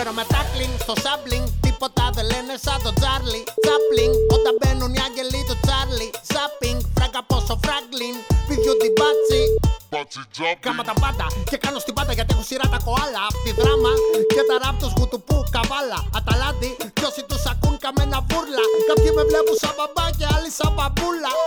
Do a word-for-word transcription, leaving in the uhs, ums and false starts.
Ξέρω με τάκλινγκ στο σάμπλινγκ, τίποτα δεν λένε σαν τον Τσάρλι Τσάπλινγκ. Όταν μπαίνουν οι άγγελοι του Τσάρλι Σάπινγκ, φράγκα πόσο φράγκλιν, πηδιού την μπάτσι. Κάμα τα πάντα και κάνω στην πάντα γιατί έχω σειρά τα κοάλα. Απ' τη δράμα και τα ράπ τους γουτουπού καβάλα. Αταλάντη κι όσοι τους ακούν καμένα βούρλα. Κάποιοι με βλέπουν σαν μπαμπά και άλλοι σαν μπαμπούλα.